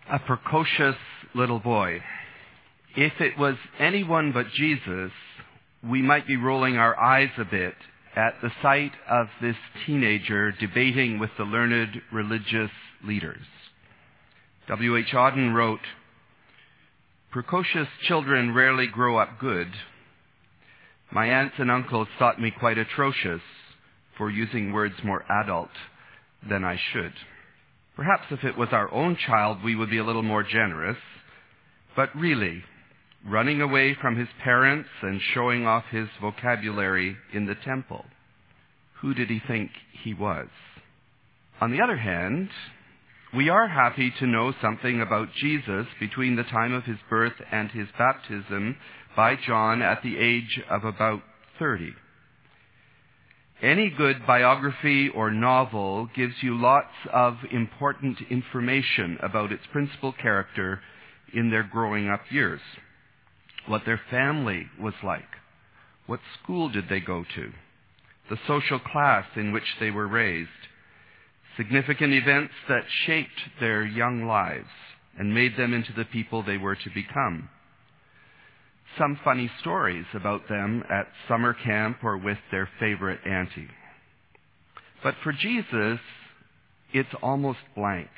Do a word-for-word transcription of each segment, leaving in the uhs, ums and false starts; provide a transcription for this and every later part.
A precocious little boy. If it was anyone but Jesus, we might be rolling our eyes a bit at the sight of this teenager debating with the learned religious leaders. W H Auden wrote, "Precocious children rarely grow up good. My aunts and uncles thought me quite atrocious for using words more adult than I should. Perhaps if it was our own child, we would be a little more generous. But really, running away from his parents and showing off his vocabulary in the temple, who did he think he was?" On the other hand, we are happy to know something about Jesus between the time of his birth and his baptism by John at the age of about thirty. Any good biography or novel gives you lots of important information about its principal character in their growing up years. What their family was like. What school did they go to? The social class in which they were raised. Significant events that shaped their young lives and made them into the people they were to become. Some funny stories about them at summer camp or with their favorite auntie. But for Jesus, it's almost blank.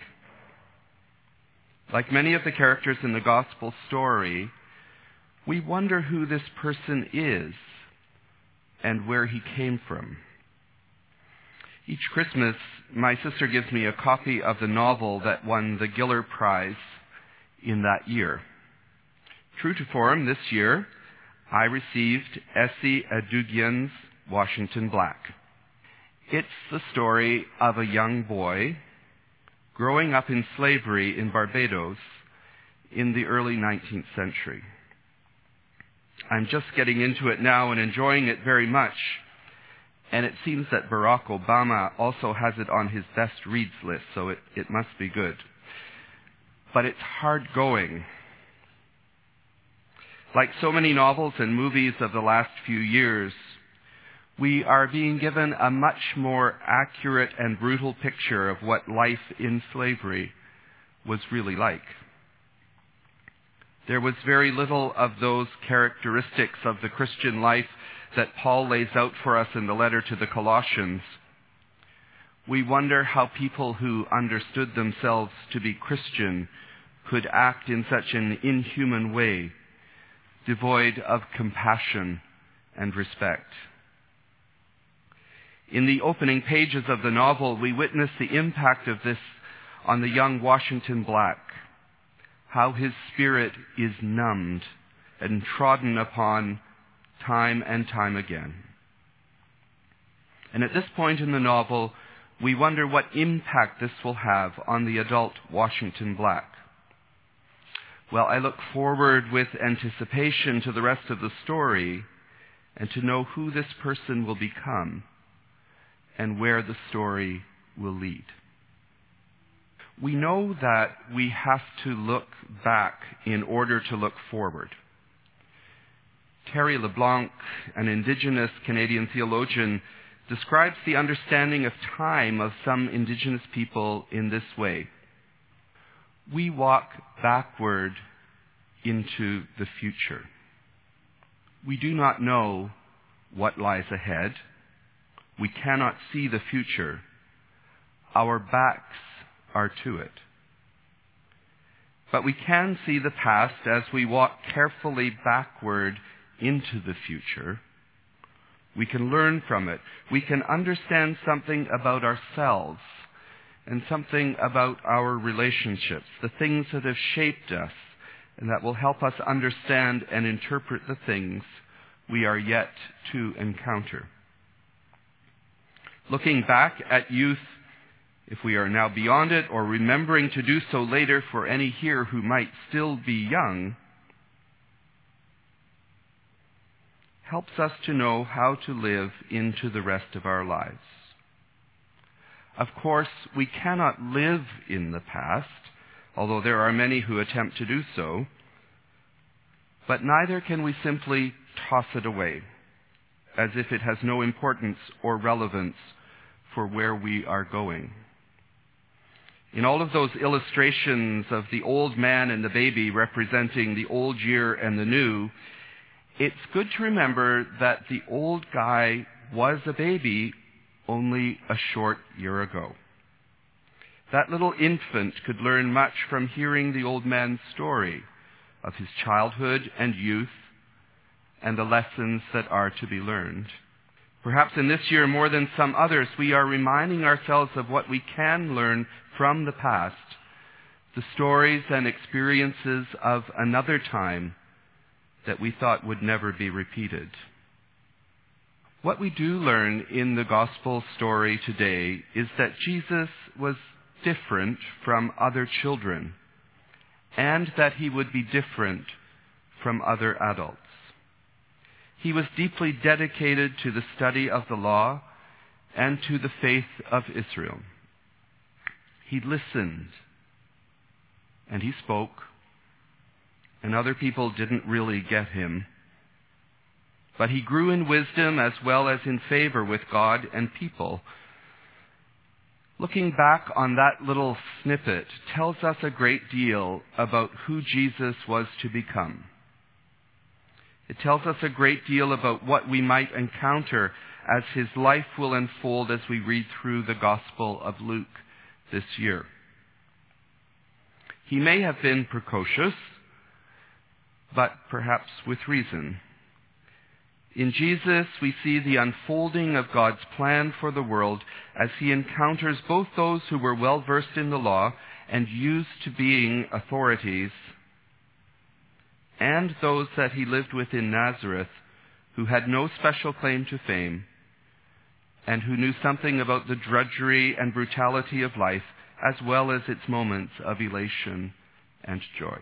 Like many of the characters in the gospel story, we wonder who this person is and where he came from. Each Christmas, my sister gives me a copy of the novel that won the Giller Prize in that year. True to form, this year, I received Essie Adugian's Washington Black. It's the story of a young boy growing up in slavery in Barbados in the early nineteenth century. I'm just getting into it now and enjoying it very much, and it seems that Barack Obama also has it on his best reads list, so it, it must be good. But it's hard going. Like so many novels and movies of the last few years, we are being given a much more accurate and brutal picture of what life in slavery was really like. There was very little of those characteristics of the Christian life that Paul lays out for us in the letter to the Colossians. We wonder how people who understood themselves to be Christian could act in such an inhuman way, devoid of compassion and respect. In the opening pages of the novel, we witness the impact of this on the young Washington Black, how his spirit is numbed and trodden upon time and time again. And at this point in the novel, we wonder what impact this will have on the adult Washington Black. Well, I look forward with anticipation to the rest of the story and to know who this person will become and where the story will lead. We know that we have to look back in order to look forward. Terry LeBlanc, an Indigenous Canadian theologian, describes the understanding of time of some Indigenous people in this way. We walk backward into the future. We do not know what lies ahead. We cannot see the future. Our backs are to it. But we can see the past as we walk carefully backward into the future. We can learn from it. We can understand something about ourselves and something about our relationships, the things that have shaped us, and that will help us understand and interpret the things we are yet to encounter. Looking back at youth, if we are now beyond it, or remembering to do so later for any here who might still be young, helps us to know how to live into the rest of our lives. Of course, we cannot live in the past, although there are many who attempt to do so, but neither can we simply toss it away, as if it has no importance or relevance for where we are going. In all of those illustrations of the old man and the baby representing the old year and the new, it's good to remember that the old guy was a baby only a short year ago. That little infant could learn much from hearing the old man's story of his childhood and youth and the lessons that are to be learned. Perhaps in this year more than some others, we are reminding ourselves of what we can learn from the past, the stories and experiences of another time that we thought would never be repeated. What we do learn in the gospel story today is that Jesus was different from other children, and that he would be different from other adults. He was deeply dedicated to the study of the law and to the faith of Israel. He listened, and he spoke, and other people didn't really get him. But he grew in wisdom as well as in favor with God and people. Looking back on that little snippet tells us a great deal about who Jesus was to become. It tells us a great deal about what we might encounter as his life will unfold as we read through the Gospel of Luke this year. He may have been precocious, but perhaps with reason. In Jesus, we see the unfolding of God's plan for the world as he encounters both those who were well versed in the law and used to being authorities, and those that he lived with in Nazareth who had no special claim to fame and who knew something about the drudgery and brutality of life as well as its moments of elation and joy.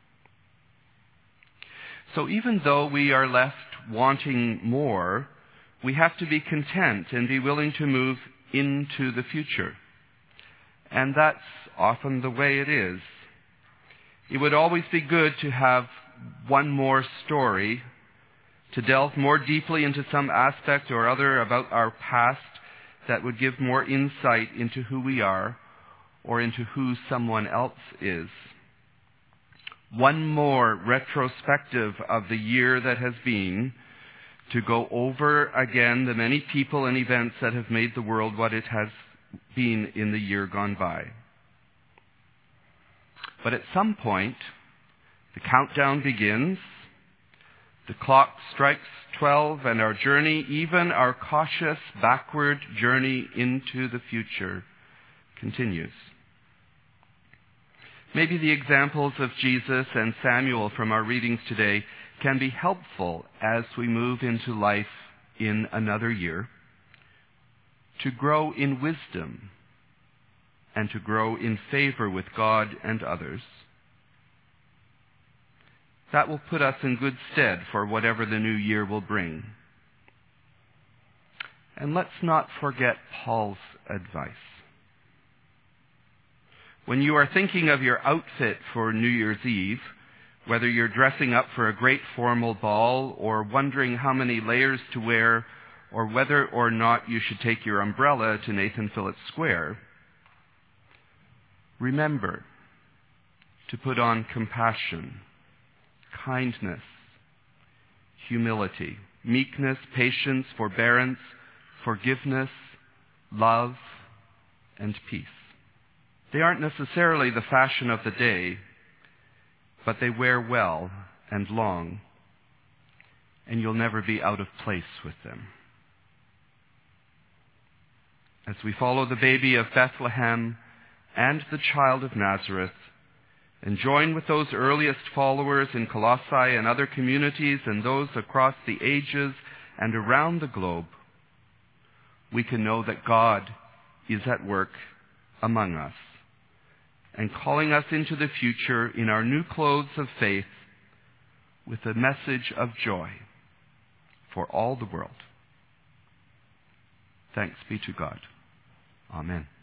So even though we are left wanting more, we have to be content and be willing to move into the future. And that's often the way it is. It would always be good to have one more story, to delve more deeply into some aspect or other about our past that would give more insight into who we are or into who someone else is. One more retrospective of the year that has been, to go over again the many people and events that have made the world what it has been in the year gone by. But at some point, the countdown begins, the clock strikes twelve, and our journey, even our cautious backward journey into the future, continues. Maybe the examples of Jesus and Samuel from our readings today can be helpful as we move into life in another year, to grow in wisdom and to grow in favor with God and others. That will put us in good stead for whatever the new year will bring. And let's not forget Paul's advice. When you are thinking of your outfit for New Year's Eve, whether you're dressing up for a great formal ball or wondering how many layers to wear or whether or not you should take your umbrella to Nathan Phillips Square, remember to put on compassion, kindness, humility, meekness, patience, forbearance, forgiveness, love, and peace. They aren't necessarily the fashion of the day, but they wear well and long, and you'll never be out of place with them. As we follow the baby of Bethlehem and the child of Nazareth, and join with those earliest followers in Colossae and other communities and those across the ages and around the globe, we can know that God is at work among us and calling us into the future in our new clothes of faith with a message of joy for all the world. Thanks be to God. Amen.